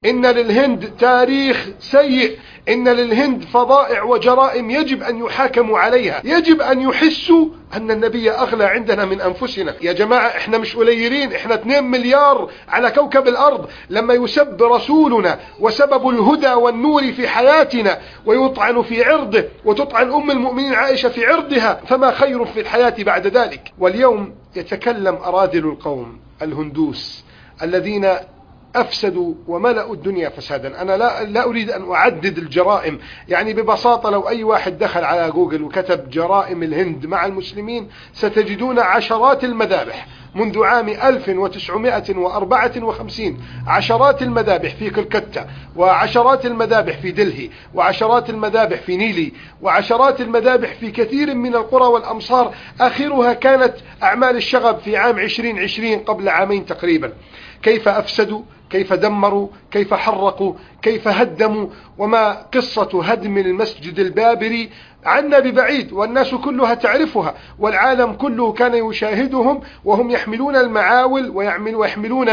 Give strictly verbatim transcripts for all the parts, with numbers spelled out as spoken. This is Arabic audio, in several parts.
إن للهند تاريخ سيء، إن للهند فظائع وجرائم يجب أن يحاكموا عليها، يجب أن يحسوا أن النبي أغلى عندنا من أنفسنا. يا جماعة إحنا مش قليلين، إحنا اثنين مليار على كوكب الأرض. لما يسب رسولنا وسبب الهدى والنور في حياتنا ويطعن في عرضه وتطعن أم المؤمنين عائشة في عرضها، فما خير في الحياة بعد ذلك؟ واليوم يتكلم أراذل القوم الهندوس الذين أفسدوا وملأوا الدنيا فسادا. أنا لا, لا أريد أن أعدد الجرائم، يعني ببساطة لو أي واحد دخل على جوجل وكتب جرائم الهند مع المسلمين ستجدون عشرات المذابح منذ عام ألف وتسعمائة وأربعة وخمسين، عشرات المذابح في كلكتة، وعشرات المذابح في دلهي، وعشرات المذابح في نيلي، وعشرات المذابح في كثير من القرى والأمصار. آخرها كانت أعمال الشغب في عام عشرين عشرين قبل عامين تقريبا. كيف أفسدوا، كيف دمروا، كيف حرقوا، كيف هدموا. وما قصة هدم المسجد البابري عنا ببعيد، والناس كلها تعرفها، والعالم كله كان يشاهدهم وهم يحملون المعاول ويحملون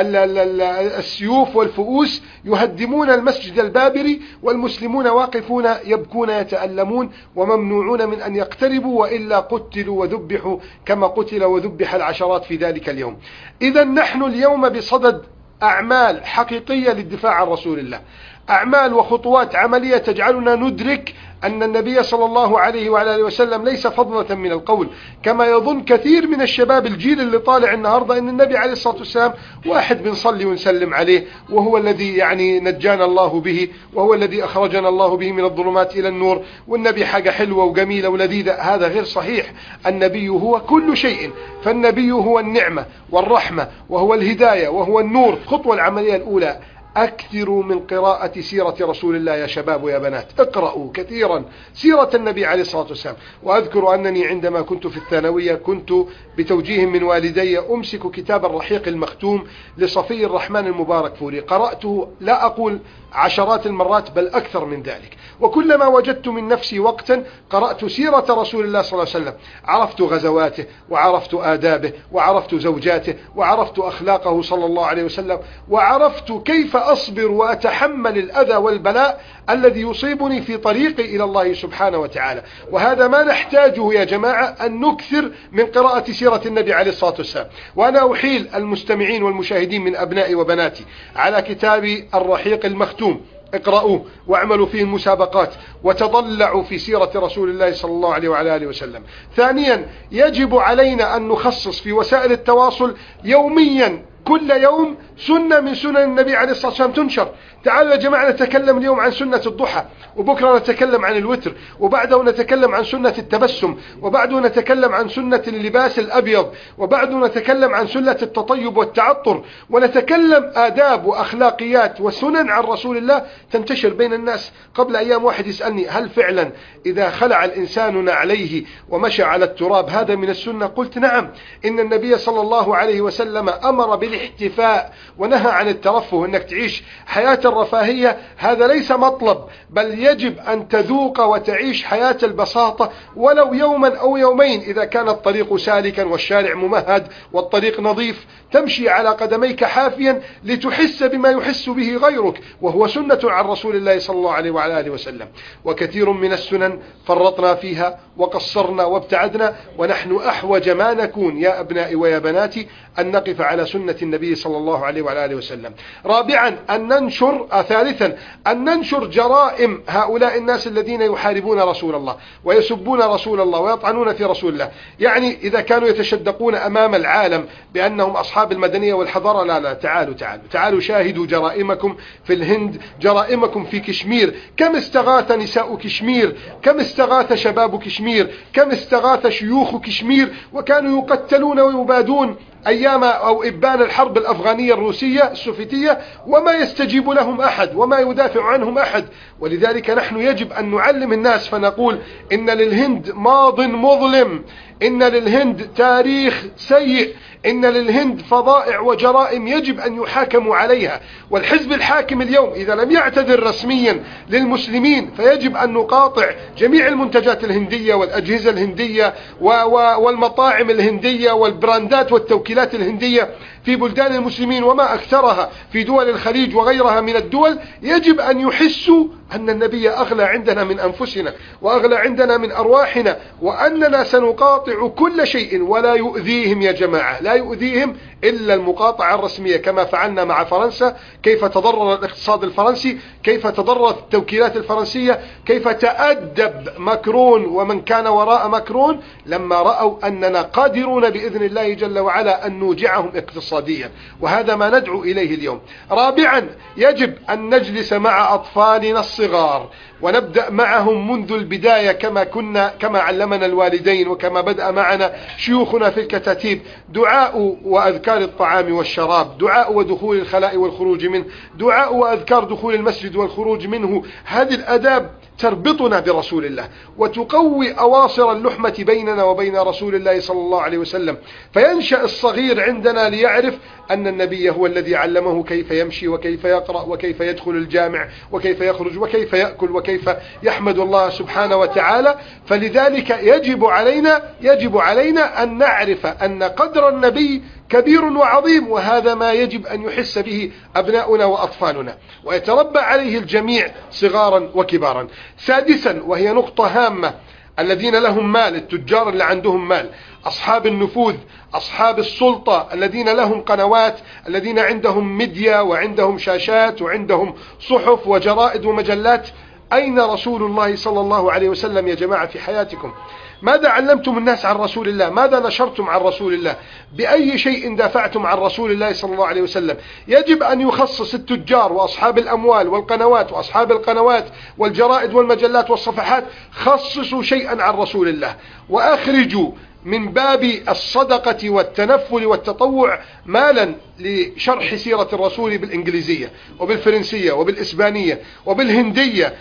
السيوف والفؤوس يهدمون المسجد البابري، والمسلمون واقفون يبكون يتألمون وممنوعون من أن يقتربوا، وإلا قتلوا وذبحوا كما قتل وذبح العشرات في ذلك اليوم. إذا نحن اليوم بصدد أعمال حقيقية للدفاع عن رسول الله، أعمال وخطوات عملية تجعلنا ندرك أن النبي صلى الله عليه وعلى آله وسلم ليس فضلة من القول، كما يظن كثير من الشباب الجيل اللي طالع النهاردة أن النبي عليه الصلاة والسلام واحد بنصلي ونسلم عليه، وهو الذي يعني نجانا الله به، وهو الذي أخرجنا الله به من الظلمات إلى النور، والنبي حاجة حلوة وجميلة ولذيذة. هذا غير صحيح. النبي هو كل شيء، فالنبي هو النعمة والرحمة وهو الهداية وهو النور. الخطوة العملية الأولى: أكثروا من قراءة سيرة رسول الله يا شباب ويا بنات، اقرأوا كثيرا سيرة النبي عليه الصلاة والسلام. وأذكر أنني عندما كنت في الثانوية كنت بتوجيه من والدي أمسك كتاب الرحيق المختوم لصفي الرحمن المبارك فوري، قرأته لا أقول عشرات المرات بل أكثر من ذلك، وكلما وجدت من نفسي وقتا قرأت سيرة رسول الله صلى الله عليه وسلم، عرفت غزواته وعرفت آدابه وعرفت زوجاته وعرفت أخلاقه صلى الله عليه وسلم، وعرفت كيف أصبر وأتحمل الأذى والبلاء الذي يصيبني في طريقي إلى الله سبحانه وتعالى. وهذا ما نحتاجه يا جماعة، أن نكثر من قراءة سيرة النبي عليه الصلاة والسلام. وأنا أحيل المستمعين والمشاهدين من أبنائي وبناتي على كتاب الرحيق المختوم، اقرأوه واعملوا فيه المسابقات وتضلعوا في سيرة رسول الله صلى الله عليه وعلى آله وسلم. ثانيا، يجب علينا أن نخصص في وسائل التواصل يوميا كل يوم سنة من سنن النبي عليه الصلاة والسلام تنشر. تعالوا يا جماعة نتكلم اليوم عن سنة الضحى، وبكرة نتكلم عن الوتر، وبعده نتكلم عن سنة التبسم، وبعده نتكلم عن سنة اللباس الأبيض، وبعده نتكلم عن سنة التطيب والتعطر، ونتكلم آداب وأخلاقيات وسنن عن رسول الله تنتشر بين الناس. قبل أيام واحد يسألني: هل فعلا إذا خلع الإنسان نعليه ومشى على التراب هذا من السنة؟ قلت: نعم، إن النبي صلى الله عليه وسلم أمر بالاحتفاء ونهى عن الترفه، أنك تعيش حياة الرفاهية، هذا ليس مطلب، بل يجب أن تذوق وتعيش حياة البساطة ولو يوما أو يومين. إذا كان الطريق سالكا والشارع ممهد والطريق نظيف تمشي على قدميك حافيا لتحس بما يحس به غيرك، وهو سنة عن رسول الله صلى الله عليه وعلى آله وسلم. وكثير من السنن فرطنا فيها وقصرنا وابتعدنا، ونحن أحوج ما نكون يا أبنائي ويا بناتي أن نقف على سنة النبي صلى الله عليه وعلى آله وسلم. رابعا، أن ننشر آه ثالثا أن ننشر جرائم هؤلاء الناس الذين يحاربون رسول الله ويسبون رسول الله ويطعنون في رسول الله. يعني إذا كانوا يتشدقون أمام العالم بأنهم أصحاب المدنية والحضارة، لا لا تعالوا تعالوا تعالوا شاهدوا جرائمكم في الهند، جرائمكم في كشمير. كم استغاث نساء كشمير، كم استغاث شباب كشمير، كم استغاث شيوخ كشمير، وكانوا يقتلون ويبادون أيام أو إبان الحرب الأفغانية الروسية السوفيتية، وما يستجيب لهم أحد وما يدافع عنهم أحد. ولذلك نحن يجب أن نعلم الناس فنقول: إن للهند ماض مظلم، إن للهند تاريخ سيء، إن للهند فظائع وجرائم يجب أن يحاكموا عليها. والحزب الحاكم اليوم إذا لم يعتذر رسميا للمسلمين فيجب أن نقاطع جميع المنتجات الهندية والأجهزة الهندية والمطاعم الهندية والبراندات والتوكيلات التوكيلات الهندية في بلدان المسلمين وما أكثرها في دول الخليج وغيرها من الدول، يجب أن يحسوا أن النبي أغلى عندنا من أنفسنا وأغلى عندنا من أرواحنا، وأننا سنقاطع كل شيء ولا يؤذيهم يا جماعة، لا يؤذيهم إلا المقاطعة الرسمية، كما فعلنا مع فرنسا، كيف تضرر الاقتصاد الفرنسي، كيف تضررت التوكيلات الفرنسية، كيف تأدب ماكرون ومن كان وراء ماكرون لما رأوا أننا قادرون بإذن الله جل وعلا أن نوجعهم اقتصاديا، وهذا ما ندعو إليه اليوم. رابعا، يجب أن نجلس مع أطفالنا الصغار ونبدأ معهم منذ البداية كما كنا كما علمنا الوالدين وكما بدأ معنا شيوخنا في الكتاتيب، دعاء وأذكار الطعام والشراب، دعاء ودخول الخلاء والخروج منه، دعاء وأذكار دخول المسجد والخروج منه. هذه الآداب تربطنا برسول الله وتقوي أواصر اللحمة بيننا وبين رسول الله صلى الله عليه وسلم، فينشأ الصغير عندنا ليعرف أن النبي هو الذي علمه كيف يمشي وكيف يقرأ وكيف يدخل الجامع وكيف يخرج وكيف يأكل وكيف يحمد الله سبحانه وتعالى. فلذلك يجب علينا يجب علينا أن نعرف أن قدر النبي كبير وعظيم، وهذا ما يجب أن يحس به أبناؤنا وأطفالنا ويتربى عليه الجميع صغارا وكبارا. سادسا، وهي نقطة هامة، الذين لهم مال، التجار اللي عندهم مال، أصحاب النفوذ، أصحاب السلطة الذين لهم قنوات، الذين عندهم ميديا وعندهم شاشات وعندهم صحف وجرائد ومجلات، أين رسول الله صلى الله عليه وسلم يا جماعة في حياتكم؟ ماذا علمتم الناس عن رسول الله؟ ماذا نشرتم عن رسول الله؟ بأي شيء دافعتم عن رسول الله صلى الله عليه وسلم؟ يجب أن يخصص التجار وأصحاب الأموال والقنوات وأصحاب القنوات والجرائد والمجلات والصفحات، خصصوا شيئا عن رسول الله، وأخرجوا من باب الصدقة والتنفل والتطوع مالا لشرح سيرة الرسول بالإنجليزية وبالفرنسية وبالإسبانية وبالهندية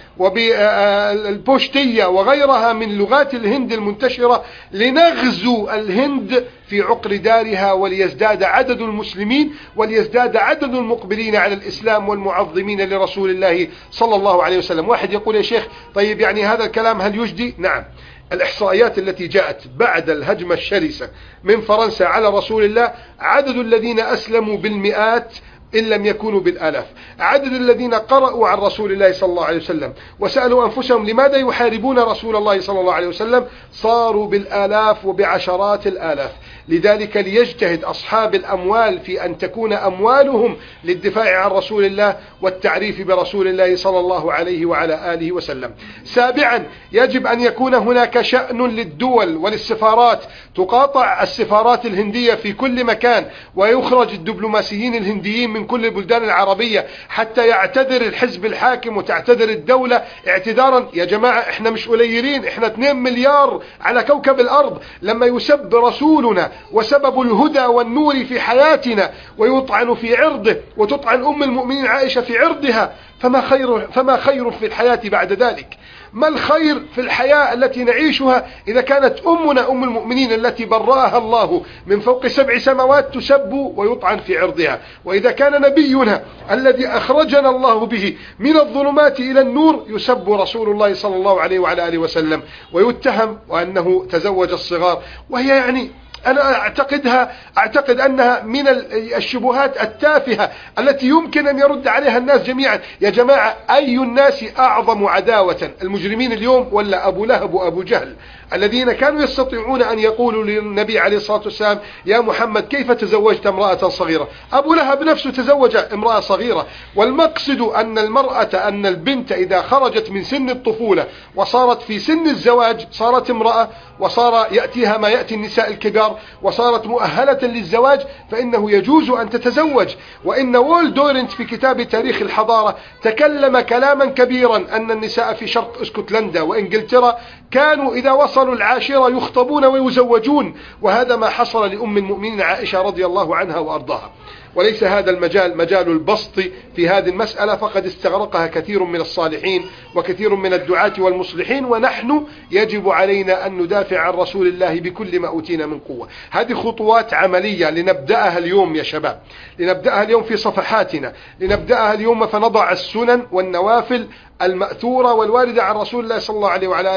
وبالبوشتية وغيرها من لغات الهند المنتشرة، لنغزو الهند في عقر دارها وليزداد عدد المسلمين وليزداد عدد المقبلين على الإسلام والمعظمين لرسول الله صلى الله عليه وسلم. واحد يقول يا شيخ طيب يعني هذا الكلام هل يجدي؟ نعم، الإحصائيات التي جاءت بعد الهجمة الشرسة من فرنسا على رسول الله، عدد الذين أسلموا بالمئات إن لم يكونوا بالآلاف، عدد الذين قرأوا عن رسول الله صلى الله عليه وسلم وسألوا أنفسهم لماذا يحاربون رسول الله صلى الله عليه وسلم، صاروا بالآلاف وبعشرات الآلاف. لذلك ليجتهد أصحاب الأموال في أن تكون أموالهم للدفاع عن رسول الله والتعريف برسول الله صلى الله عليه وعلى آله وسلم. سابعا، يجب أن يكون هناك شأن للدول وللسفارات، تقاطع السفارات الهندية في كل مكان ويخرج الدبلوماسيين الهنديين من كل البلدان العربية حتى يعتذر الحزب الحاكم وتعتذر الدولة اعتذارا. يا جماعة احنا مش قليلين، احنا اثنين مليار على كوكب الأرض، لما يسب رسولنا وسبب الهدى والنور في حياتنا ويطعن في عرضه وتطعن أم المؤمنين عائشة في عرضها، فما خير, فما خير في الحياة بعد ذلك؟ ما الخير في الحياة التي نعيشها إذا كانت أمنا أم المؤمنين التي برأها الله من فوق سبع سماوات تسب ويطعن في عرضها؟ وإذا كان نبينا الذي أخرجنا الله به من الظلمات إلى النور يسب رسول الله صلى الله عليه وعلى آله وسلم ويتهم وأنه تزوج الصغار، وهي يعني أنا أعتقدها أعتقد أنها من الشبهات التافهة التي يمكن أن يرد عليها الناس جميعا. يا جماعة أي الناس أعظم عداوة، المجرمين اليوم ولا أبو لهب وأبو جهل الذين كانوا يستطيعون أن يقولوا للنبي عليه الصلاة والسلام يا محمد كيف تزوجت امرأة صغيرة؟ أبو لهب نفسه تزوج امرأة صغيرة. والمقصد أن المرأة أن البنت إذا خرجت من سن الطفولة وصارت في سن الزواج صارت امرأة، وصار يأتيها ما يأتي النساء الكبار وصارت مؤهلة للزواج، فإنه يجوز أن تتزوج. وإن وولدورنت في كتاب تاريخ الحضارة تكلم كلاما كبيرا أن النساء في شرق اسكتلندا وإنجلترا كانوا إذا وصلوا العاشرة يخطبون ويزوجون، وهذا ما حصل لأم المؤمنين عائشة رضي الله عنها وأرضاها. وليس هذا المجال مجال البسط في هذه المسألة، فقد استغرقها كثير من الصالحين وكثير من الدعاة والمصلحين، ونحن يجب علينا أن ندافع عن رسول الله بكل ما أوتينا من قوة. هذه خطوات عملية لنبدأها اليوم يا شباب، لنبدأها اليوم في صفحاتنا، لنبدأها اليوم فنضع السنن والنوافل المأثورة والواردة عن رسول الله صلى الله عليه وعلى آله وسلم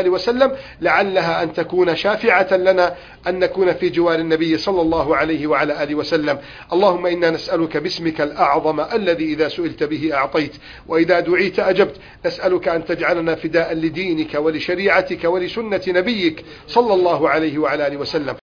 وسلم، لعلها أن تكون شافعة لنا أن نكون في جوار النبي صلى الله عليه وعلى آله وسلم. اللهم إنا نسألك باسمك الأعظم الذي إذا سئلت به أعطيت وإذا دعيت أجبت، نسألك أن تجعلنا فداء لدينك ولشريعتك ولسنة نبيك صلى الله عليه وعلى آله وسلم.